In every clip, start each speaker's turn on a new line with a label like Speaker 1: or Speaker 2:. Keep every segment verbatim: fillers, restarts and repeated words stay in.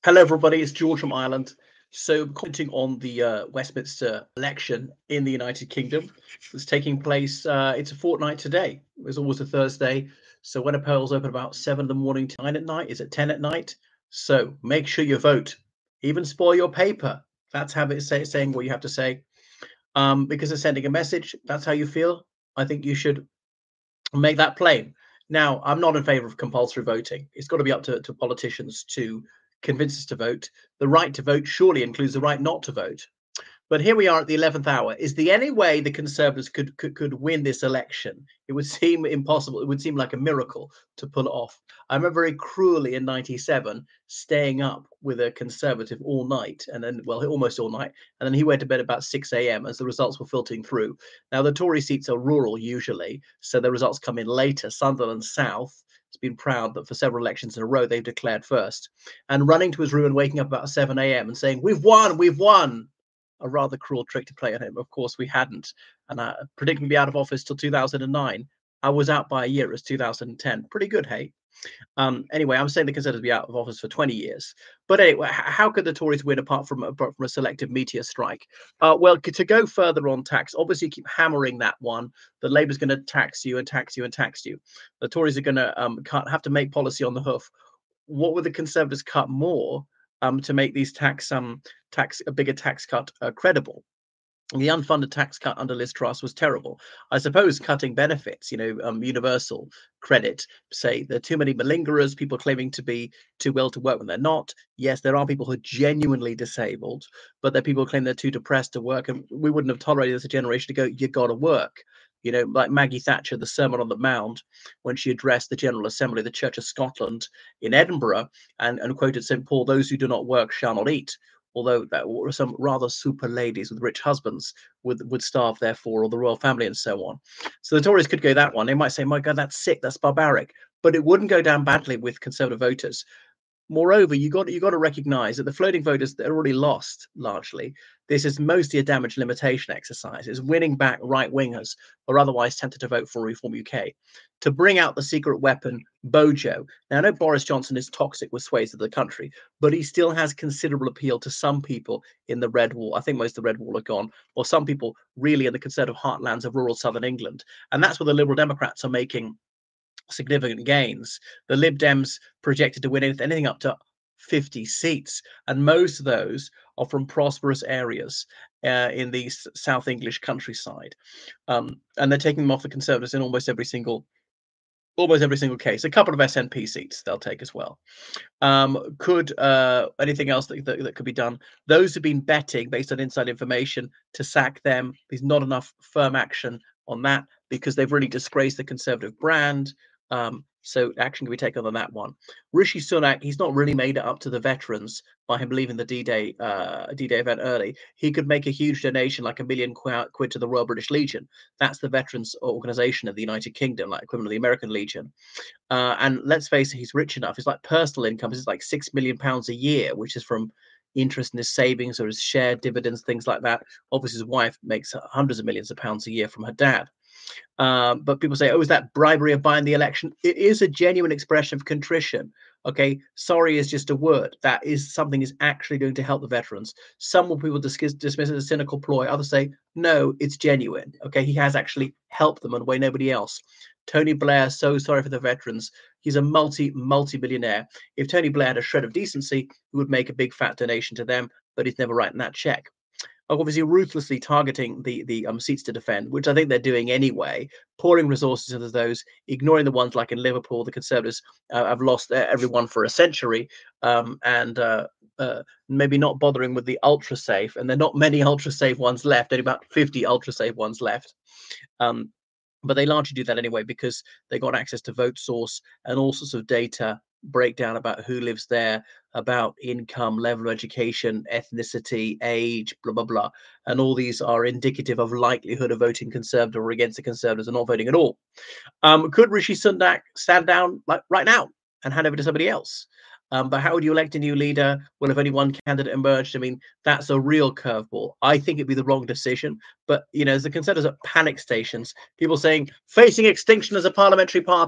Speaker 1: Hello, everybody. It's George from Ireland. So, commenting on the uh, Westminster election in the United Kingdom, it's taking place. Uh, it's a fortnight today. It was always a Thursday. So, when a poll's open about seven in the morning to nine at night, is it ten at night? So, make sure you vote. Even spoil your paper. That's how it's say, saying what you have to say. Um, because it's sending a message. That's how you feel. I think you should make that plain. Now, I'm not in favor of compulsory voting. It's got to be up to, to politicians to convince us to vote. The right to vote surely includes the right not to vote. But here we are at the eleventh hour. Is there any way the Conservatives could, could could win this election? It would seem impossible. It would seem like a miracle to pull it off. I remember very cruelly in ninety-seven staying up with a Conservative all night, and then, well, almost all night. And then he went to bed about six a m as the results were filtering through. Now, the Tory seats are rural usually, so the results come in later. Sunderland South has been proud that for several elections in a row, they've declared first. And running to his room and waking up about seven a m and saying, "We've won, we've won." A rather cruel trick to play on him. Of course, we hadn't. And uh, predicting to be out of office till two thousand nine. I was out by a year. It was two thousand ten. Pretty good, hey? Um, anyway, I'm saying the Conservatives be out of office for twenty years. But anyway, how could the Tories win apart from, apart from a selective meteor strike? Uh, well, to go further on tax, obviously keep hammering that one. The Labour's going to tax you and tax you and tax you. The Tories are going to um, have to make policy on the hoof. What would the Conservatives cut more um, to make these tax um tax a bigger tax cut uh, credible? The unfunded tax cut under Liz Truss was terrible. I suppose cutting benefits, you know, um, universal credit, say there are too many malingerers, people claiming to be too well to work when they're not. Yes, there are people who are genuinely disabled, but there are people who claim they're too depressed to work. And we wouldn't have tolerated as a generation to go, you got to work. You know, like Maggie Thatcher, the Sermon on the Mount, when she addressed the General Assembly of the Church of Scotland in Edinburgh and, and quoted Saint Paul, "Those who do not work shall not eat." Although that were some rather super ladies with rich husbands would would starve therefore, or the royal family and so on. So the Tories could go that one. They might say, "My God, that's sick, that's barbaric," but it wouldn't go down badly with Conservative voters. Moreover, you got you got to recognise that the floating voters that are already lost largely. This is mostly a damage limitation exercise. It's winning back right wingers or otherwise tempted to vote for Reform U K to bring out the secret weapon, Bojo. Now, I know Boris Johnson is toxic with swathes of the country, but he still has considerable appeal to some people in the Red Wall. I think most of the Red Wall are gone, or some people really in the Conservative heartlands of rural southern England, and that's where the Liberal Democrats are making significant gains. The Lib Dems projected to win anything up to fifty seats, and most of those are from prosperous areas uh, in the South English countryside, um, and they're taking them off the Conservatives in almost every single. Almost every single case. A couple of S N P seats they'll take as well. Um, could uh, anything else that, that, that could be done? Those who've been betting based on inside information to sack them. There's not enough firm action on that because they've really disgraced the Conservative brand. Um, so action can be taken on that one. Rishi Sunak, he's not really made it up to the veterans by him leaving the D-Day uh, D-Day event early. He could make a huge donation, like a million quid to the Royal British Legion. That's the veterans organisation of the United Kingdom, like equivalent of the American Legion. Uh, and let's face it, he's rich enough. His like personal income is like six million pounds a year, which is from interest in his savings or his shared dividends, things like that. Obviously, his wife makes hundreds of millions of pounds a year from her dad. Um, but people say, "Oh, is that bribery of buying the election?" It is a genuine expression of contrition. Okay, sorry is just a word. That is something is actually going to help the veterans. Some people dismiss, dismiss it as a cynical ploy. Others say, no, it's genuine. Okay, he has actually helped them in a way nobody else. Tony Blair, so sorry for the veterans. He's a multi, multi-billionaire. If Tony Blair had a shred of decency, he would make a big fat donation to them, but he's never writing that check. Obviously ruthlessly targeting the the um, seats to defend, which I think they're doing anyway, pouring resources into those, ignoring the ones like in Liverpool. The Conservatives uh, have lost everyone for a century, um, and uh, uh, maybe not bothering with the ultra safe. And there are not many ultra safe ones left. Only about fifty ultra safe ones left. Um, but they largely do that anyway because they got access to vote source and all sorts of data breakdown about who lives there, about income, level of education, ethnicity, age, blah, blah, blah. And all these are indicative of likelihood of voting Conservative or against the Conservatives or not voting at all. Um, could Rishi Sunak stand down like right now and hand over to somebody else? Um, but how would you elect a new leader? Well, if only one candidate emerged, I mean, that's a real curveball. I think it'd be the wrong decision. But, you know, as the Conservatives at panic stations, people saying, facing extinction as a parliamentary party.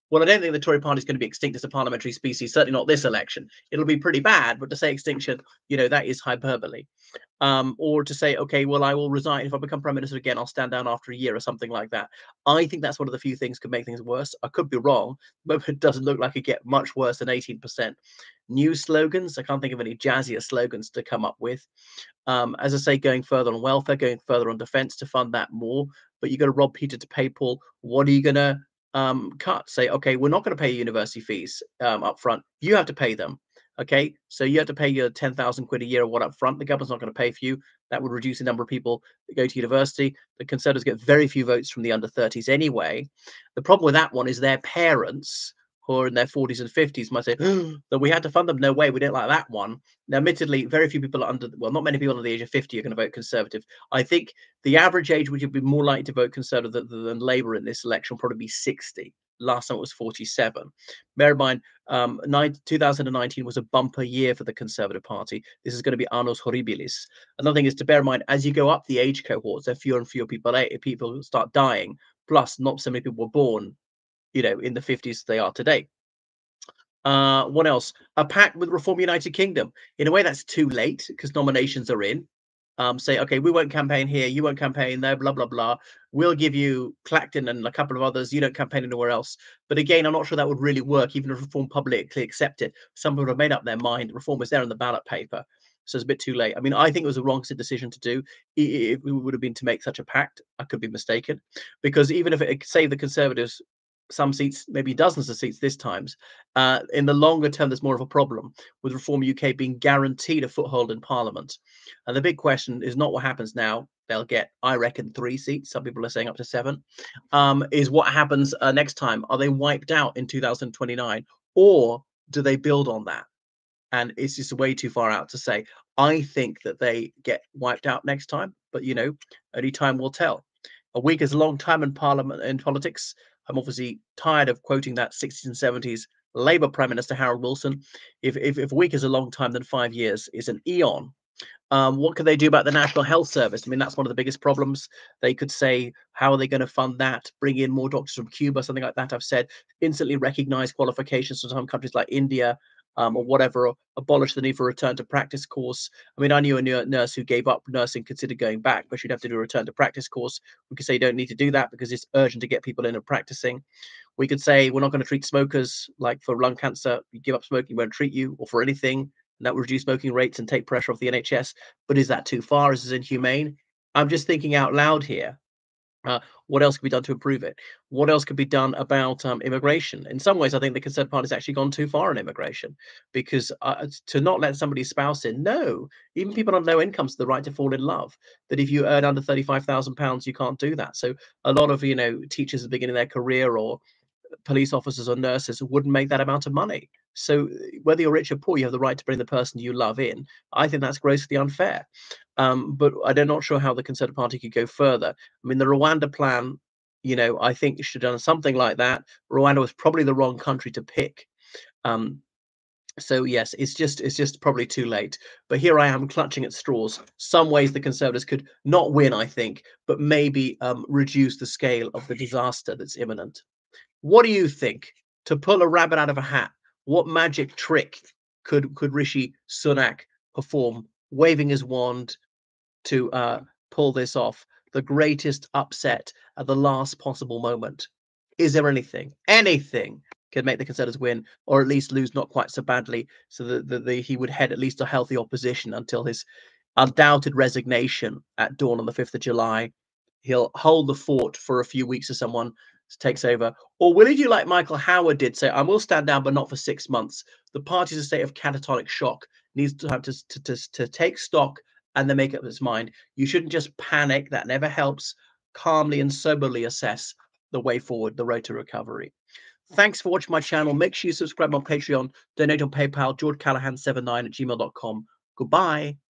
Speaker 1: Well, I don't think the Tory party is going to be extinct as a parliamentary species, certainly not this election. It'll be pretty bad, but to say extinction, you know, that is hyperbole. Um, or to say, okay, well, I will resign. If I become prime minister again, I'll stand down after a year or something like that. I think that's one of the few things could make things worse. I could be wrong, but it doesn't look like it get much worse than eighteen percent. New slogans, I can't think of any jazzier slogans to come up with. Um, as I say, going further on welfare, going further on defence to fund that more. But you've got to rob Peter to pay Paul. What are you going to um, cut? Say, okay, we're not going to pay university fees um, up front. You have to pay them. Okay, so you have to pay your ten thousand quid a year or what up front. The government's not going to pay for you. That would reduce the number of people that go to university. The Conservatives get very few votes from the under thirties anyway. The problem with that one is their parents, who are in their forties and fifties, might say that we had to fund them. No way, we didn't like that one. Now, admittedly, very few people are under, well, not many people under the age of fifty are going to vote Conservative. I think the average age which would be more likely to vote Conservative than, than Labour in this election will probably be sixty. Last time it was forty-seven. Bear in mind, um, two thousand nineteen was a bumper year for the Conservative Party. This is going to be annus horribilis. Another thing is to bear in mind, as you go up the age cohorts, there are fewer and fewer people, people start dying. Plus, not so many people were born, you know, in the fifties they are today. Uh, what else? A pact with Reform United Kingdom. In a way, that's too late because nominations are in. Um, say, okay, we won't campaign here, you won't campaign there, blah, blah, blah. We'll give you Clacton and a couple of others. You don't campaign anywhere else. But again, I'm not sure that would really work, even if Reform publicly accepted. Some people have made up their mind. Reform is there on the ballot paper. So it's a bit too late. I mean, I think it was a wrong decision to do. It, it would have been to make such a pact. I could be mistaken. Because even if it saved the Conservatives some seats, maybe dozens of seats this times, uh, in the longer term, there's more of a problem with Reform U K being guaranteed a foothold in Parliament. And the big question is not what happens now. They'll get, I reckon, three seats. Some people are saying up to seven. Um, is what happens uh, next time. Are they wiped out in two thousand twenty-nine? Or do they build on that? And it's just way too far out to say. I think that they get wiped out next time. But, you know, only time will tell. A week is a long time in Parliament, in politics. I'm obviously tired of quoting that sixties and seventies Labour Prime Minister Harold Wilson. If, if, if a week is a long time, then five years is an eon. Um, what can they do about the National Health Service? I mean, that's one of the biggest problems. They could say, how are they going to fund that? Bring in more doctors from Cuba, something like that. I've said, instantly recognize qualifications from some countries like India, um, or whatever, or abolish the need for a return to practice course. I mean, I knew a nurse who gave up nursing, considered going back, but she'd have to do a return to practice course. We could say you don't need to do that because it's urgent to get people in and practicing. We could say we're not going to treat smokers, like for lung cancer, you give up smoking, we won't treat you, or for anything, and that will reduce smoking rates and take pressure off the N H S. But is that too far? Is this inhumane? I'm just thinking out loud here. Uh, what else could be done to improve it? What else could be done about um, immigration? In some ways, I think the Conservative Party has actually gone too far in immigration, because uh, to not let somebody's spouse in, no, even people on low incomes have the right to fall in love. That if you earn under thirty-five thousand pounds, you can't do that. So a lot of, you know, teachers at the beginning of their career, or police officers or nurses, wouldn't make that amount of money. So whether you're rich or poor, you have the right to bring the person you love in. I think that's grossly unfair. Um, but I'm not sure how the Conservative Party could go further. I mean, the Rwanda plan, you know, I think should have done something like that. Rwanda was probably the wrong country to pick. Um, so yes, it's just it's just probably too late. But here I am clutching at straws. Some ways the Conservatives could not win, I think, but maybe um, reduce the scale of the disaster that's imminent. What do you think? To pull a rabbit out of a hat, what magic trick could could Rishi Sunak perform, waving his wand to uh, pull this off? The greatest upset at the last possible moment. Is there anything, anything could make the Conservatives win, or at least lose not quite so badly, so that the, the, he would head at least a healthy opposition until his undoubted resignation at dawn on the fifth of July? He'll hold the fort for a few weeks as someone takes over. Or will he do like Michael Howard did, say, I will stand down, but not for six months. The party's in a state of catatonic shock, needs to have to, to, to, to take stock and then make up its mind. You shouldn't just panic. That never helps. Calmly and soberly assess the way forward, the road to recovery. Thanks for watching my channel. Make sure you subscribe on Patreon, donate on PayPal, george callahan seventy-nine at gmail dot com. Goodbye.